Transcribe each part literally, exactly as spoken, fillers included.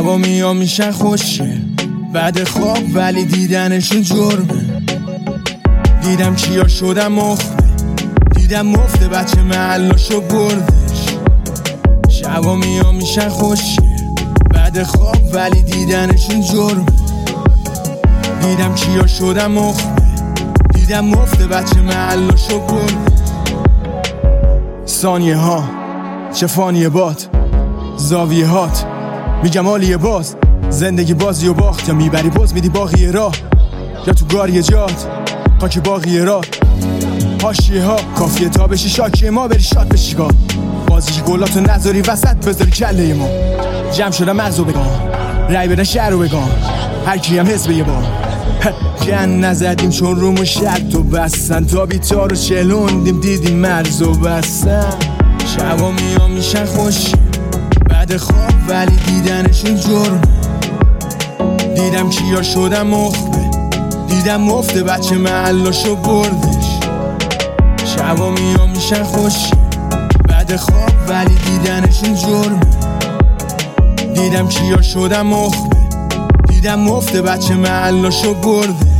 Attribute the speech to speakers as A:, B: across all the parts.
A: شبا میام میشن خوشه بعد خواب ولی دیدنشون جرمه. دیدم کیا شدم مخمه، دیدم مفته بچه محلاشو بردش. شبا میام میشن خوشه بعد خواب ولی دیدنشون جرمه. دیدم کیا شدم مخمه، دیدم مفته بچه محلاشو بردش. ثانیه ها چه فانیه باد زاویه هات میگم حالیه باز. زندگی بازی و باخت، یا میبری باز میدی باقیه راه، یا تو گاریه جات خاک باقیه راه. حاشیه ها کافیه تا بشی شاکیه ما، بری شاد بشی گاه. بازی که گلاتو نذاری وسط بذاری کله ما. جمع شدم مغزو بگم رای بدن شهر رو بگم، هر کی هم حزب یه بار. جن نزدیم چون رومو شد تو بستن، تا بیتار رو چلوندیم دیدیم مرزو بستن. شبا میام میشن خوشی بعد خواب ولی دیدنشون جرمه. دیدم کیا شدم مخبه، دیدم مفته بچه محلاشو بردش. شبا میام میشن خوشی بعد خواب ولی دیدنشون جرمه. دیدم کیا شدم مخبه، دیدم مفته بچه محلاشو بردش.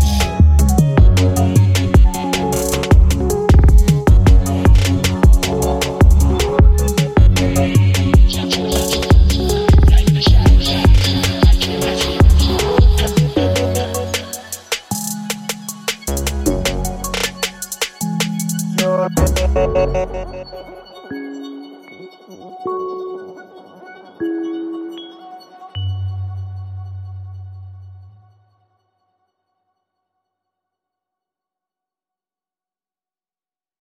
B: Thank you.